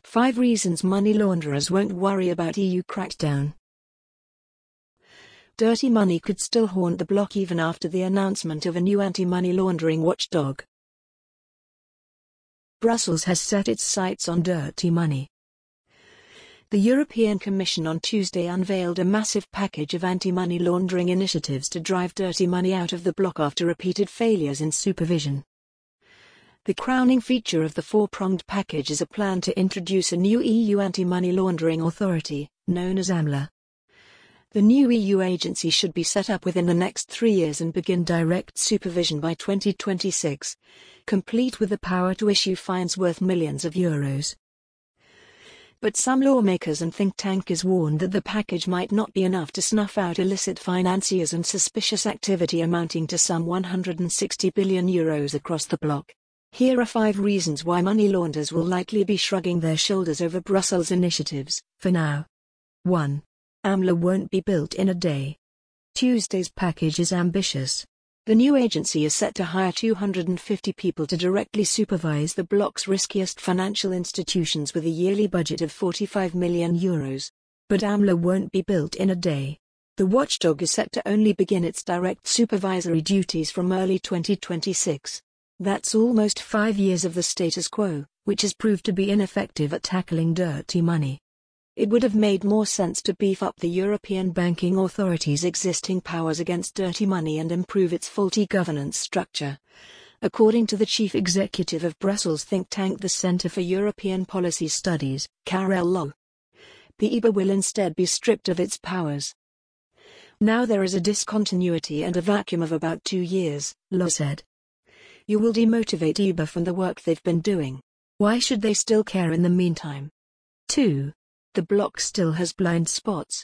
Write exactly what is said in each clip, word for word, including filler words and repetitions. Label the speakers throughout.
Speaker 1: Five reasons money launderers won't worry about E U crackdown. Dirty money could still haunt the bloc even after the announcement of a new anti-money laundering watchdog. Brussels has set its sights on dirty money. The European Commission on Tuesday unveiled a massive package of anti-money laundering initiatives to drive dirty money out of the bloc after repeated failures in supervision. The crowning feature of the four-pronged package is a plan to introduce a new E U anti-money laundering authority, known as AMLA. The new E U agency should be set up within the next three years and begin direct supervision by twenty twenty-six, complete with the power to issue fines worth millions of euros. But some lawmakers and think tankers warned that the package might not be enough to snuff out illicit financiers and suspicious activity amounting to some one hundred sixty billion euros across the bloc. Here are five reasons why money launderers will likely be shrugging their shoulders over Brussels' initiatives, for now. one. AMLA won't be built in a day. Tuesday's package is ambitious. The new agency is set to hire two hundred fifty people to directly supervise the bloc's riskiest financial institutions with a yearly budget of forty-five million euros. But AMLA won't be built in a day. The watchdog is set to only begin its direct supervisory duties from early twenty twenty-six. That's almost five years of the status quo, which has proved to be ineffective at tackling dirty money. It would have made more sense to beef up the European Banking Authority's existing powers against dirty money and improve its faulty governance structure. According to the chief executive of Brussels think tank the Centre for European Policy Studies, Karel Loh, the E B A will instead be stripped of its powers. Now there is a discontinuity and a vacuum of about two years, Loh said. You will demotivate E B A from the work they've been doing. Why should they still care in the meantime? two. The bloc still has blind spots.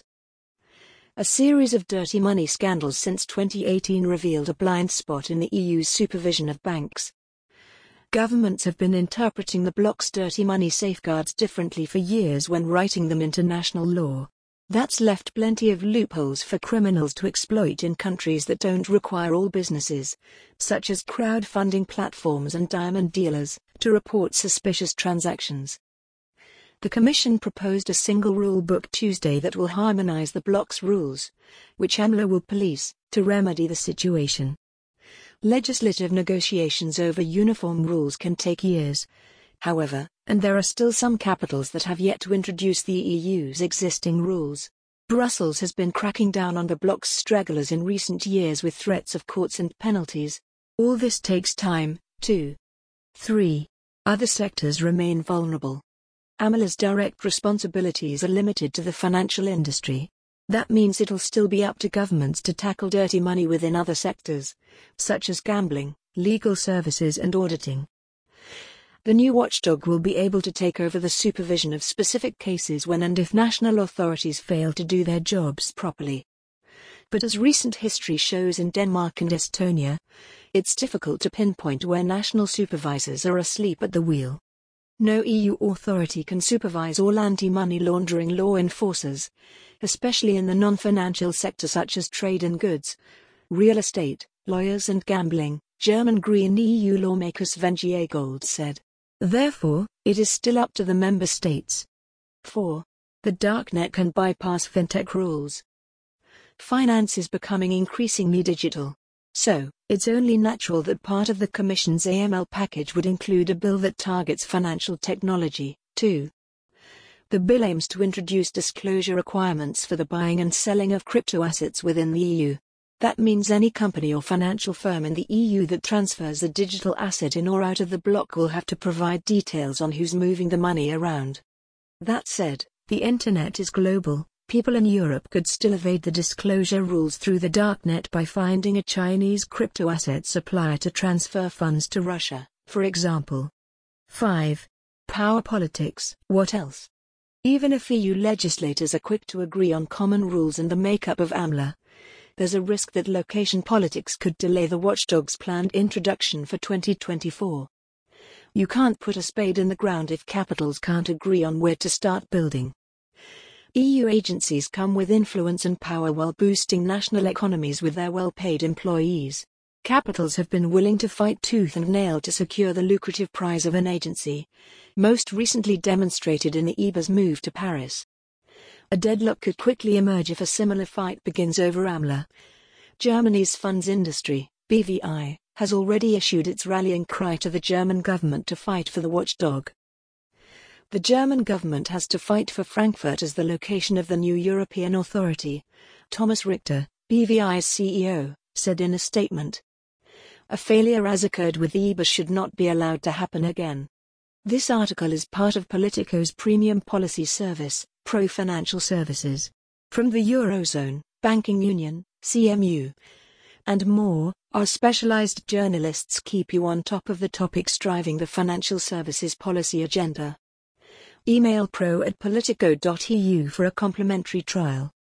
Speaker 1: A series of dirty money scandals since twenty eighteen revealed a blind spot in the E U's supervision of banks. Governments have been interpreting the bloc's dirty money safeguards differently for years when writing them into national law. That's left plenty of loopholes for criminals to exploit in countries that don't require all businesses, such as crowdfunding platforms and diamond dealers, to report suspicious transactions. The Commission proposed a single rule book Tuesday that will harmonize the bloc's rules, which AMLA will police, to remedy the situation. Legislative negotiations over uniform rules can take years, however, and there are still some capitals that have yet to introduce the E U's existing rules. Brussels has been cracking down on the bloc's stragglers in recent years with threats of courts and penalties. All this takes time, too. three. Other sectors remain vulnerable. AMLA's direct responsibilities are limited to the financial industry. That means it'll still be up to governments to tackle dirty money within other sectors, such as gambling, legal services and auditing. The new watchdog will be able to take over the supervision of specific cases when and if national authorities fail to do their jobs properly. But as recent history shows in Denmark and Estonia, it's difficult to pinpoint where national supervisors are asleep at the wheel. No E U authority can supervise all anti-money laundering law enforcers, especially in the non-financial sector such as trade in goods, real estate, lawyers and gambling, German Green E U lawmaker Sven Giegold said. Therefore, it is still up to the member states. four. The darknet can bypass fintech rules. Finance is becoming increasingly digital. So, it's only natural that part of the Commission's A M L package would include a bill that targets financial technology, too. The bill aims to introduce disclosure requirements for the buying and selling of crypto assets within the E U. That means any company or financial firm in the E U that transfers a digital asset in or out of the bloc will have to provide details on who's moving the money around. That said, the internet is global. People in Europe could still evade the disclosure rules through the darknet by finding a Chinese crypto asset supplier to transfer funds to Russia, for example. five. Power politics. What else? Even if E U legislators are quick to agree on common rules and the makeup of AMLA, there's a risk that location politics could delay the watchdog's planned introduction for twenty twenty-four. You can't put a spade in the ground if capitals can't agree on where to start building. E U agencies come with influence and power while boosting national economies with their well-paid employees. Capitals have been willing to fight tooth and nail to secure the lucrative prize of an agency, most recently demonstrated in the E B A's move to Paris. A deadlock could quickly emerge if a similar fight begins over AMLA. Germany's funds industry, B V I, has already issued its rallying cry to the German government to fight for the watchdog. The German government has to fight for Frankfurt as the location of the new European authority, Thomas Richter, B V I's C E O, said in a statement. A failure as occurred with the E B A should not be allowed to happen again. This article is part of Politico's premium policy service, Pro Financial Services. From the Eurozone, Banking Union, C M U, and more, our specialized journalists keep you on top of the topics driving the financial services policy agenda. Email pro at politico dot e u for a complimentary trial.